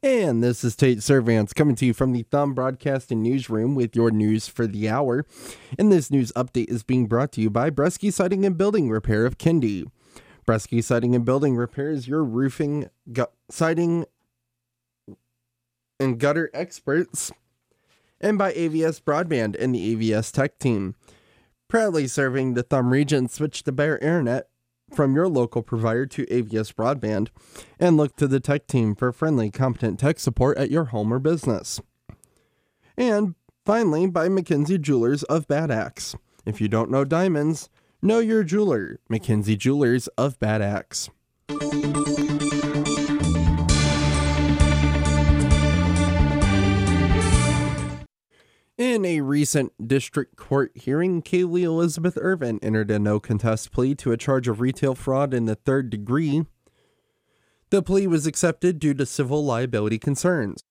And this is Tate Servants coming to you from the Thumb Broadcasting Newsroom with your news for the hour. And this news update is being brought to you by Bresky Siding and Building Repair of Kindy. Bresky Siding and Building Repair is your roofing, siding, and gutter experts. And by AVS Broadband and the AVS Tech Team. Proudly serving the Thumb region, switch to Bear Internet from your local provider to AVS Broadband, and look to the tech team for friendly, competent tech support at your home or business. And finally, by McKenzie Jewelers of Bad Axe. If you don't know diamonds, know your jeweler. McKenzie Jewelers of Bad Axe. In a recent district court hearing, Kaylee Elizabeth Irvin entered a no-contest plea to a charge of retail fraud in the third degree. The plea was accepted due to civil liability concerns.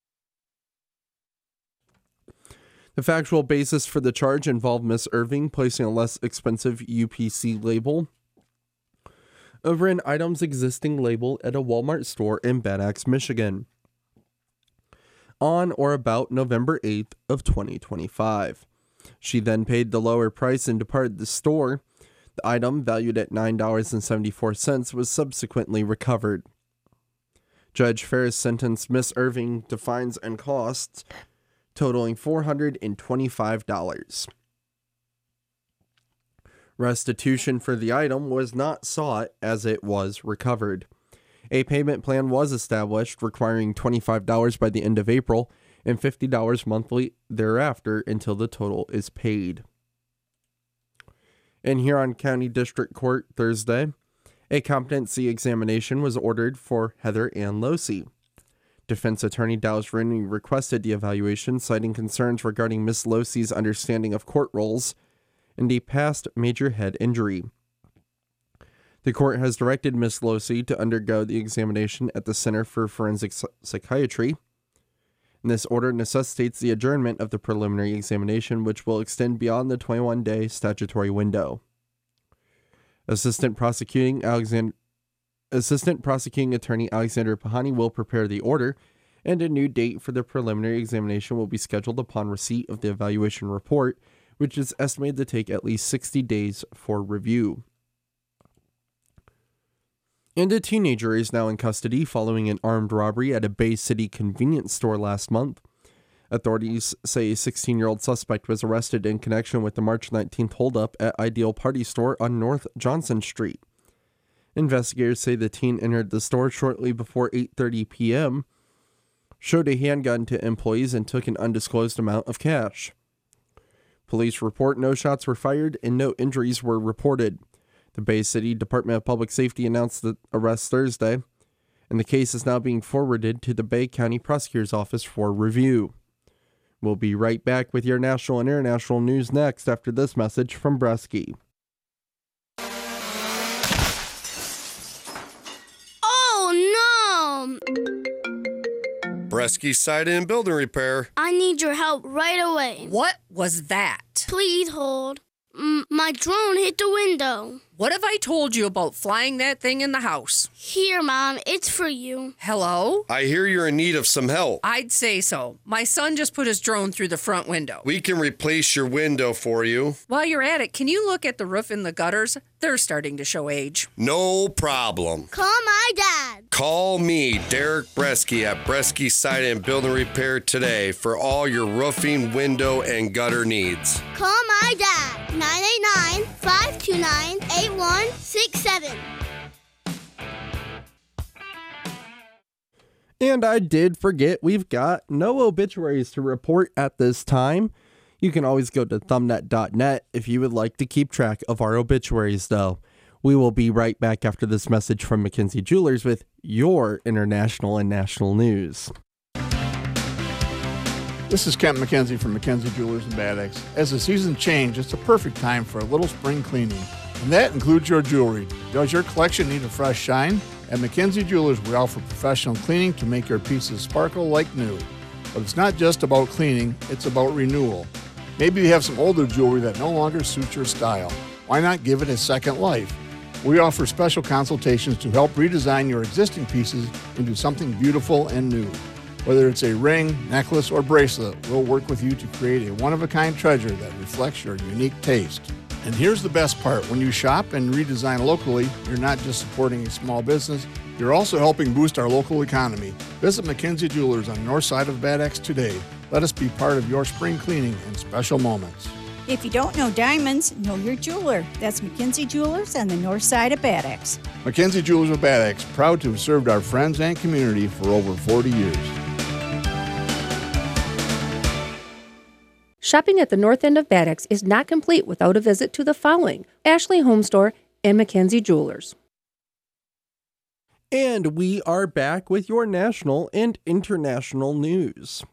The factual basis for the charge involved Miss Irving placing a less expensive UPC label over an item's existing label at a Walmart store in Bad Axe, Michigan, on or about November 8th of 2025. She then paid the lower price and departed the store. The item, valued at $9.74, was subsequently recovered. Judge Ferris sentenced Miss Irving to fines and costs totaling $425. Restitution for the item was not sought as it was recovered. A payment plan was established requiring $25 by the end of April and $50 monthly thereafter until the total is paid. In Huron County District Court Thursday, a competency examination was ordered for Heather Ann Losey. Defense attorney Dallas Rooney requested the evaluation, citing concerns regarding Miss Losey's understanding of court roles and a past major head injury. The court has directed Ms. Losey to undergo the examination at the Center for Forensic Psychiatry. And this order necessitates the adjournment of the preliminary examination, which will extend beyond the 21-day statutory window. Assistant Prosecuting Attorney Alexander Pahani will prepare the order, and a new date for the preliminary examination will be scheduled upon receipt of the evaluation report, which is estimated to take at least 60 days for review. And a teenager is now in custody following an armed robbery at a Bay City convenience store last month. Authorities say a 16-year-old suspect was arrested in connection with the March 19th holdup at Ideal Party Store on North Johnson Street. Investigators say the teen entered the store shortly before 8:30 p.m., showed a handgun to employees, and took an undisclosed amount of cash. Police report no shots were fired and no injuries were reported. The Bay City Department of Public Safety announced the arrest Thursday, and the case is now being forwarded to the Bay County Prosecutor's Office for review. We'll be right back with your national and international news next after this message from Bresky. Oh, no! Bresky Siding and Building Repair. I need your help right away. What was that? Please hold. My drone hit the window. What have I told you about flying that thing in the house? Here, Mom, it's for you. Hello? I hear you're in need of some help. I'd say so. My son just put his drone through the front window. We can replace your window for you. While you're at it, can you look at the roof and the gutters? They're starting to show age. No problem. Call my dad. Call me, Derek Bresky, at Bresky Siding and Building Repair today for all your roofing, window, and gutter needs. Call my dad. 989-529-8167. And I did forget, we've got no obituaries to report at this time. You can always go to thumbnet.net if you would like to keep track of our obituaries, though. We will be right back after this message from McKenzie Jewelers with your international and national news. This is Kent McKenzie from McKenzie Jewelers in Bad Axe. As the seasons change, it's a perfect time for a little spring cleaning. And that includes your jewelry. Does your collection need a fresh shine? At McKenzie Jewelers, we offer professional cleaning to make your pieces sparkle like new. But it's not just about cleaning, it's about renewal. Maybe you have some older jewelry that no longer suits your style. Why not give it a second life? We offer special consultations to help redesign your existing pieces into something beautiful and new. Whether it's a ring, necklace, or bracelet, we'll work with you to create a one-of-a-kind treasure that reflects your unique taste. And here's the best part. When you shop and redesign locally, you're not just supporting a small business, you're also helping boost our local economy. Visit McKenzie Jewelers on the north side of Bad Axe today. Let us be part of your spring cleaning and special moments. If you don't know diamonds, know your jeweler. That's McKenzie Jewelers on the north side of Bad Axe. McKenzie Jewelers of Bad Axe, proud to have served our friends and community for over 40 years. Shopping at the north end of Bad Axe is not complete without a visit to the following: Ashley Home Store and McKenzie Jewelers. And we are back with your national and international news.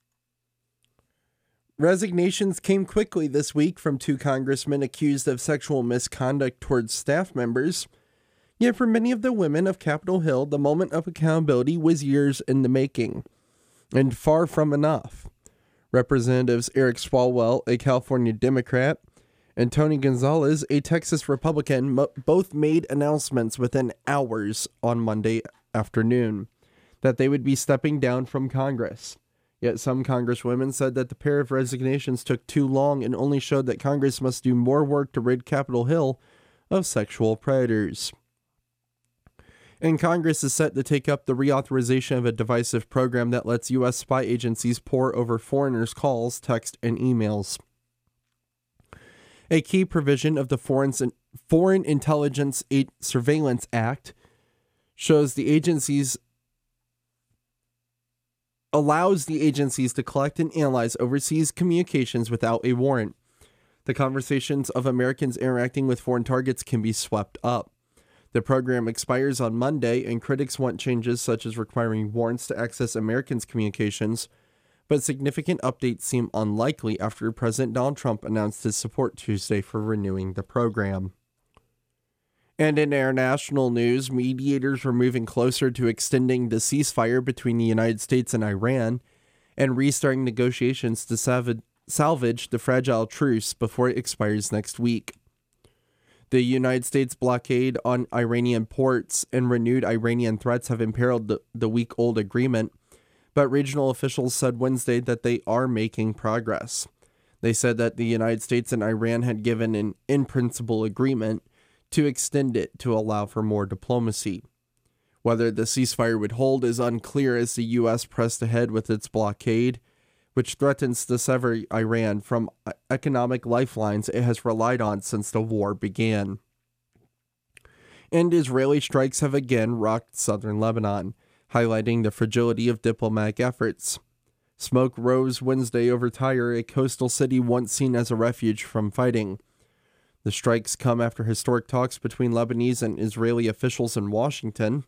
Resignations came quickly this week from 2 congressmen accused of sexual misconduct towards staff members. Yet for many of the women of Capitol Hill, the moment of accountability was years in the making, and far from enough. Representatives Eric Swalwell, a California Democrat, and Tony Gonzalez, a Texas Republican, both made announcements within hours on Monday afternoon that they would be stepping down from Congress. Yet some congresswomen said that the pair of resignations took too long and only showed that Congress must do more work to rid Capitol Hill of sexual predators. And Congress is set to take up the reauthorization of a divisive program that lets U.S. spy agencies pore over foreigners' calls, text, and emails. A key provision of the Foreign Intelligence Surveillance Act allows the agencies to collect and analyze overseas communications without a warrant. The conversations of Americans interacting with foreign targets can be swept up. The program expires on Monday, and critics want changes such as requiring warrants to access Americans' communications, but significant updates seem unlikely after President Donald Trump announced his support Tuesday for renewing the program. And in international news, mediators were moving closer to extending the ceasefire between the United States and Iran and restarting negotiations to salvage the fragile truce before it expires next week. The United States blockade on Iranian ports and renewed Iranian threats have imperiled the week-old agreement, but regional officials said Wednesday that they are making progress. They said that the United States and Iran had given an in-principle agreement to extend it to allow for more diplomacy. Whether the ceasefire would hold is unclear as the U.S. pressed ahead with its blockade, which threatens to sever Iran from economic lifelines it has relied on since the war began. And Israeli strikes have again rocked southern Lebanon, highlighting the fragility of diplomatic efforts. Smoke rose Wednesday over Tyre, a coastal city once seen as a refuge from fighting. The strikes come after historic talks between Lebanese and Israeli officials in Washington.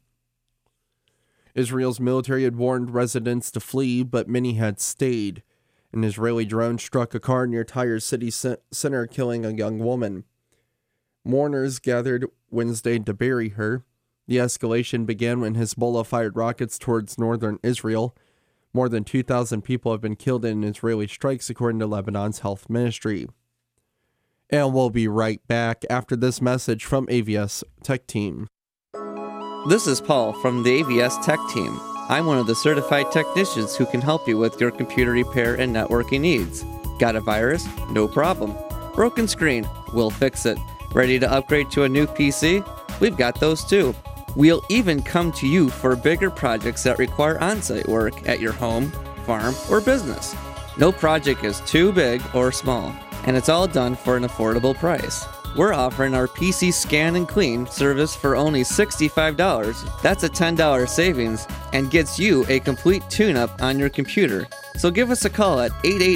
Israel's military had warned residents to flee, but many had stayed. An Israeli drone struck a car near Tyre's city center, killing a young woman. Mourners gathered Wednesday to bury her. The escalation began when Hezbollah fired rockets towards northern Israel. More than 2,000 people have been killed in Israeli strikes, according to Lebanon's health ministry. And we'll be right back after this message from AVS Tech Team. This is Paul from the AVS Tech Team. I'm one of the certified technicians who can help you with your computer repair and networking needs. Got a virus? No problem. Broken screen? We'll fix it. Ready to upgrade to a new PC? We've got those too. We'll even come to you for bigger projects that require on-site work at your home, farm, or business. No project is too big or small, and it's all done for an affordable price. We're offering our PC Scan and Clean service for only $65. That's a $10 savings and gets you a complete tune-up on your computer. So give us a call at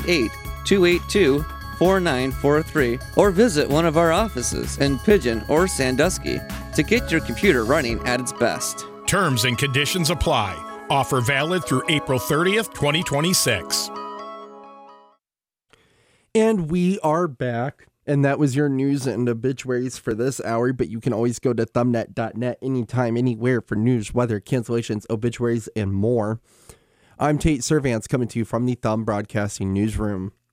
888-282-4943 or visit one of our offices in Pigeon or Sandusky to get your computer running at its best. Terms and conditions apply. Offer valid through April 30th, 2026. And we are back. And that was your news and obituaries for this hour, but you can always go to thumbnet.net anytime, anywhere for news, weather, cancellations, obituaries, and more. I'm Tate Servance coming to you from the Thumb Broadcasting Newsroom.